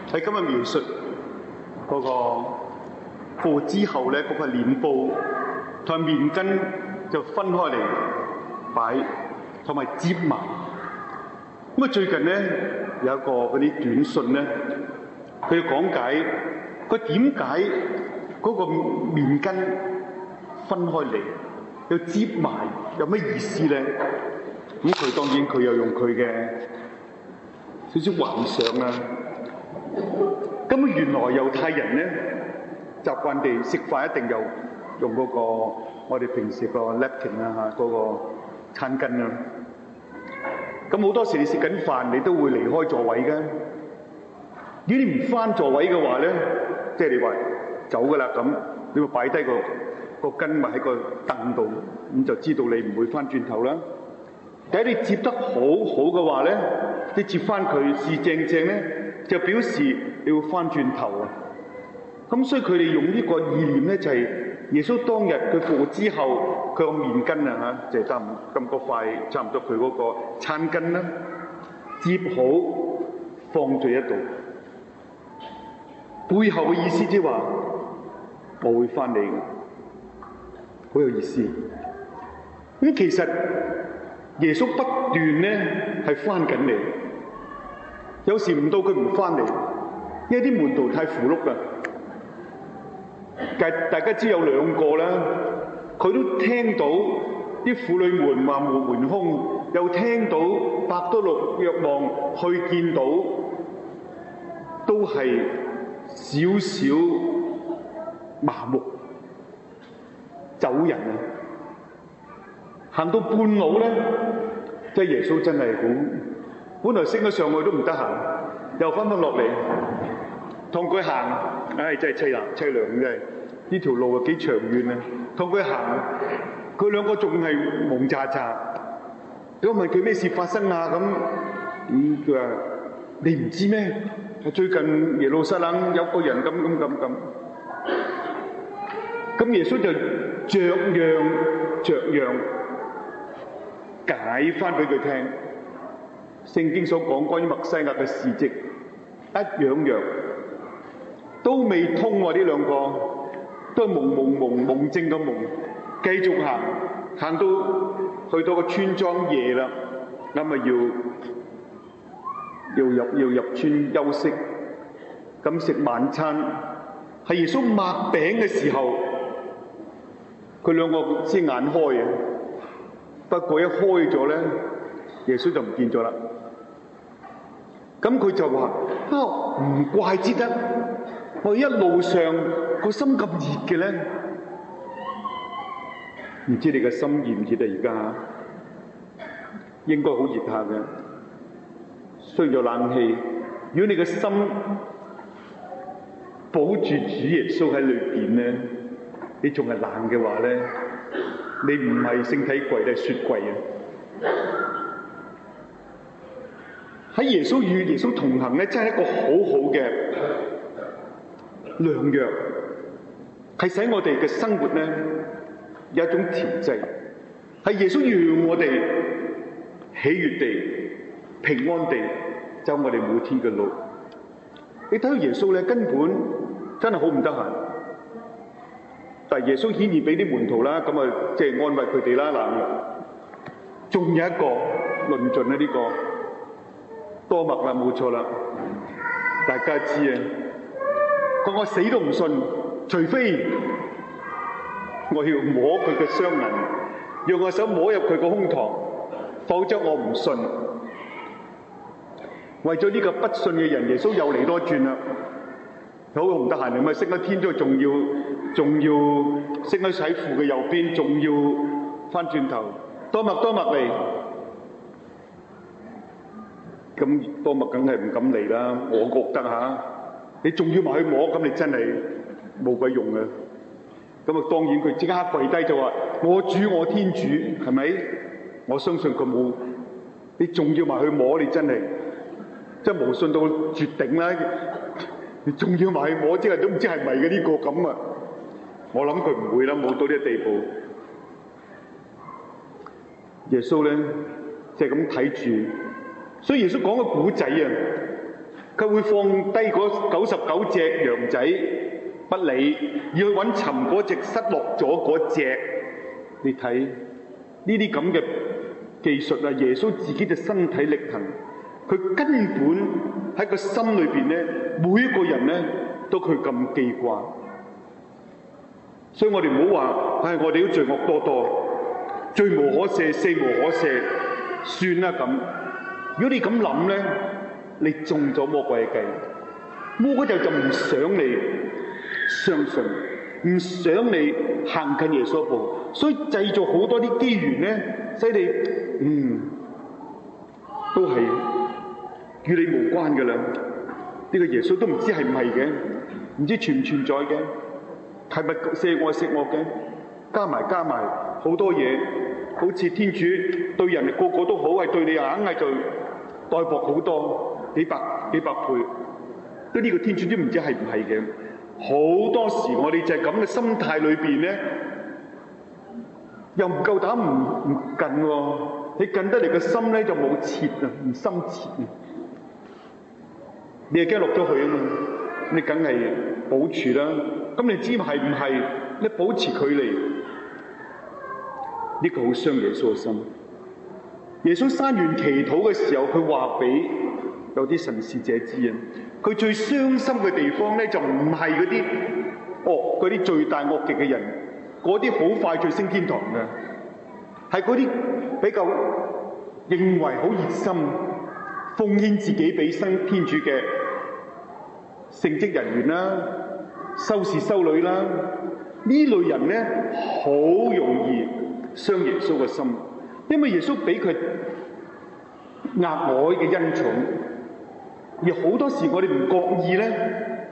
喺今日描述嗰個復活之後咧，嗰個臉布同埋面巾就分開嚟擺，同埋接埋。咁啊，最近咧有一個嗰啲短信咧，佢要講解佢點解嗰個面巾分開嚟，要接埋，有咩意思咧？咁佢當然佢又用佢嘅少少幻想啦。咁原來猶太人咧習慣地食飯一定有用嗰個我哋平時個 napkin 啊嚇，嗰個餐巾啊。咁好多時你食緊飯，你都會離開座位嘅。如果你唔翻座位嘅話咧，即係你話走噶啦咁，你會擺低個巾咪喺個凳度，咁就知道你唔會翻轉頭啦。但係你接得好好嘅話咧，你接翻佢是正正咧，就表示你會翻轉頭啊。咁所以佢哋用呢個意念咧，就係耶穌當日佢復活之後，佢個面巾啊嚇，就係咁個塊，差唔多佢嗰個餐巾啦，接好放在一度。背後嘅意思即係話，我會翻嚟嘅，好有意思。咁其實耶穌不斷咧係翻緊嚟，有時唔到佢唔翻嚟，因為啲門徒太符碌啦。大家知有兩個啦，佢都聽到啲婦女們話門空，又聽到伯多祿、若望去見到，都係少少麻木走人啊！行到半路咧，即係耶穌真係好，本來升咗上去都唔得閒，又翻返落嚟同佢行。唉，真係凄涼，真係呢條路啊幾長遠啊！同佢行，佢兩個仲係蒙查查。如果問佢咩事發生啊咁，佢話你唔知咩？最近耶路撒冷有個人咁。咁耶穌就着樣解翻俾佢聽，聖經所講關於默西亞嘅事蹟，一樣都未通喎。呢兩個都係蒙正嘅蒙，繼續行到去到個村莊夜啦，咁啊要入村休息，咁食晚餐。係耶穌擘餅嘅時候，佢兩個先眼開啊！不過一開咗咧，耶穌就唔見咗啦。咁佢就話：唔怪之得，我一路上個心咁熱嘅咧，唔知你嘅心熱唔熱啊？而家應該好熱下嘅，衰咗冷氣。如果你嘅心保住主耶穌喺裏邊咧，你仲係冷嘅話咧，你唔係聖體櫃，你係雪櫃啊！喺耶穌與耶穌同行咧，真係一個好好嘅良藥，係使我哋嘅生活咧有一種調劑。係耶穌讓我哋喜悅地、平安地走我哋每天嘅路。你睇到耶穌咧，根本真係好唔得閒。但係耶穌顯現俾啲門徒啦，咁啊即係安慰佢哋啦。嗱，仲有一個論盡啦，呢個多默啦，冇錯啦。大家知啊，我死都唔信，除非我要摸佢嘅傷痕，用我手摸入佢個胸膛，否則我唔信。為咗呢個不信嘅人，耶穌又嚟多轉啦，好唔得閒，咁啊升咗天都仲要升咗喺父嘅右邊，仲要翻轉頭，多默嚟。咁多默梗係唔敢嚟啦，我覺得嚇，你仲要埋去摸，咁你真係冇鬼用嘅。咁啊當然佢即刻跪低就話：我主我天主，係咪？我相信佢冇，你仲要埋去摸，你真係無信到絕頂啦！你仲要埋去摸，即係都唔知係咪嘅呢個咁啊！我諗佢唔會啦，冇到呢個地步。耶穌咧就係咁睇住，所以耶穌講個古仔啊， 佢會放低嗰99隻羊仔不理，要去揾尋嗰隻失落咗嗰隻。你睇呢啲咁嘅技術啊，耶穌自己嘅身體力行，佢根本喺個心裏邊咧，每一個人咧都佢咁記掛。所以我哋唔好話，我哋都罪惡多多，罪無可赦，赦無可赦，算啦咁。如果你咁諗咧，你中咗魔鬼嘅計。魔鬼就唔想你相信，唔想你行近耶穌一步，所以製造好多啲機緣咧，使你都係與你無關㗎啦。呢個耶穌都唔知係唔係嘅，唔知存唔存在嘅，係咪赦我嘅，加埋好多嘢，好似天主對人個個都好，係對你硬係就代薄好多，幾百倍。都呢個天主都唔知係唔係嘅。好多時我哋就係咁嘅心態裏邊咧，又唔夠膽唔近喎。你近得嚟個心咧就冇切啊，唔深切啊。你係驚落咗去啊嘛，你梗係保持啦。咁你知係唔係？你保持距離，呢個好傷耶穌嘅心。耶穌閂完祈禱嘅時候，佢話俾有啲神視者知啊，佢最傷心嘅地方咧，就唔係嗰啲罪大惡極嘅人，嗰啲好快脆升天堂嘅，係嗰啲比較認為好熱心、奉獻自己俾生天主嘅聖職人員啦、修士修女啦，呢類人咧好容易傷耶穌嘅心，因為耶穌俾佢額外嘅恩寵。而好多時我哋唔覺意咧，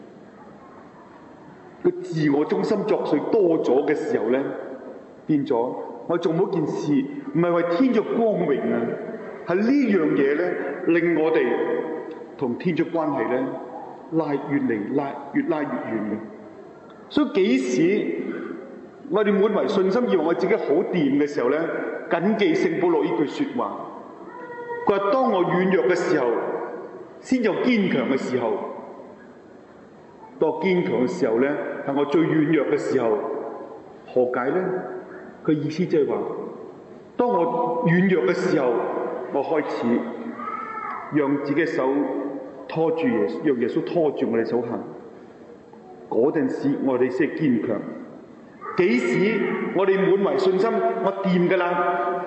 個自我中心作祟多咗嘅時候咧，變咗我做某件事唔係為天主光榮啊，係呢樣嘢咧令我哋同天主關係咧越拉越遠嘅。所以幾時我哋滿為信心，以為我自己好掂嘅時候咧，謹記聖保羅呢句説話，佢話：當我軟弱嘅時候，先有堅強嘅時候。當我堅強嘅時候咧，係我最軟弱嘅時候。何解咧？佢意思即係話，當我軟弱嘅時候，我開始讓自己手拖住耶穌，讓耶穌拖住我哋手行。嗰陣時，我哋先係堅強。幾時我哋滿為信心，我掂㗎啦，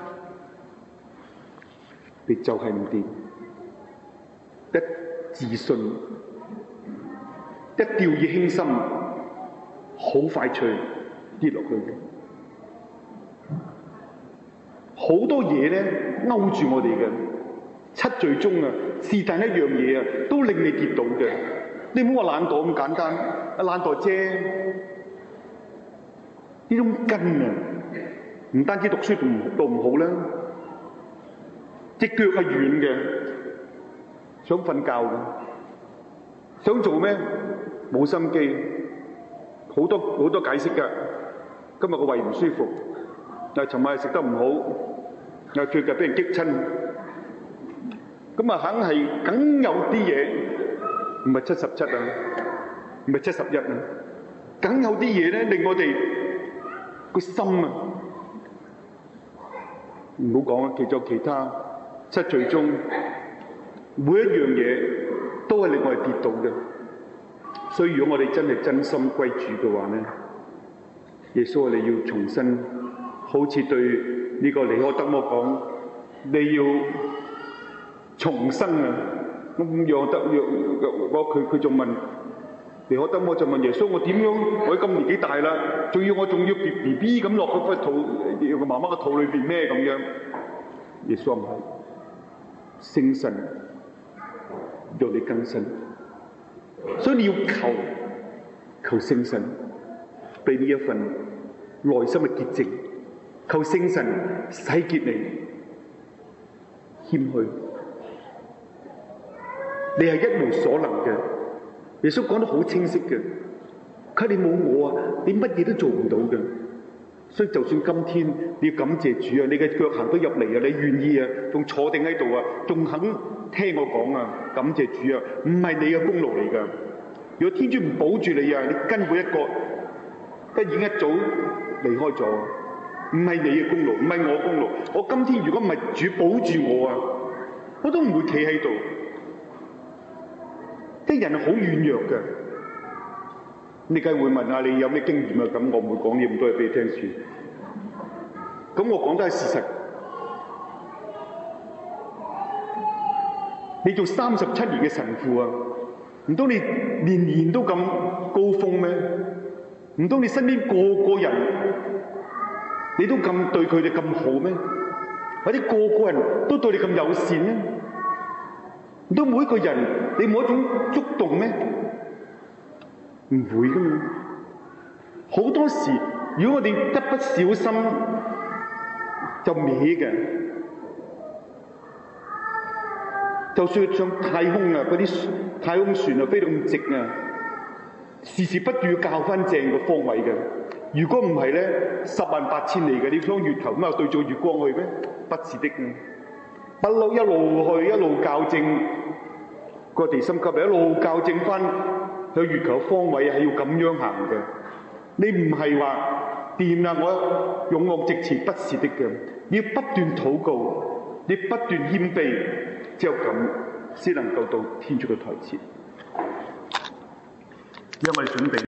你就係唔掂。一自信，一掉以輕心，好快脆跌落去嘅。好多嘢咧勾住我哋嘅七罪中啊，是但一樣嘢啊，都令你跌倒嘅。你唔好話懶惰咁簡單，懶惰啫。呢種根啊，唔單止讀書讀唔好啦，隻腳係軟嘅。想瞓覺嘅，想做咩？冇心機，好多解釋㗎。今日個胃唔舒服，又尋晚食得唔好，又最近俾人激親，咁啊梗有啲嘢唔係77啊，唔係71啊，梗有啲嘢咧令我哋個心啊，唔好講啊，其他七罪中。每一樣嘢都係令我哋跌倒嘅，所以如果我哋真係真心歸主嘅話咧，耶穌我哋要重新，好似對呢個尼苛德摩講，你要重生啊！咁佢仲問尼苛德摩就問耶穌：我點樣？我咁年紀大啦，仲要 BB 咁落去個肚，個媽媽個肚裏邊咩咁樣？耶穌唔係聖神。讓你更新，所以你要求聖神俾你一份內心嘅潔淨，求聖神洗潔你，謙虛，你係一無所能嘅。耶穌講得好清晰嘅，佢你冇我啊，你乜嘢都做唔到嘅。所以就算今天你要感謝主啊，你嘅腳行都入嚟啊，你願意啊，仲坐定喺度啊，仲肯聽我講啊，感謝主啊，唔係你嘅功勞嚟㗎。如果天主唔保住你啊，你根本一個已經一早離開咗，唔係你嘅功勞，唔係我功勞。我今天如果唔係主保住我啊，我都唔會企喺度。啲人好軟弱㗎，你梗係會問下你有咩經驗啊？咁我唔會講咁多嘢俾你聽算。咁我講都係事實。你做37年嘅神父啊，唔通你年年都咁高峰咩？唔通你身邊個個人你都咁對佢哋咁好咩？或者個個人都對你咁友善咩？唔通每一個人你冇一種觸動咩？唔會㗎嘛。好多時如果我哋一不小心就歪嘅。就算上太空啊，嗰啲太空船啊飛到咁直啊，時時不斷要校翻正個方位嘅。如果唔係咧，10萬8千里嘅，你想月球咁啊對住月光去咩？不是的，不嬲一路去一路校正個地心吸力，一路校正翻去月球方位係要咁樣行嘅。你唔係話掂啦，我勇往直前，不是的嘅。你要不斷禱告，你不斷謙卑。只有咁先能夠到天主嘅台前，因為準備。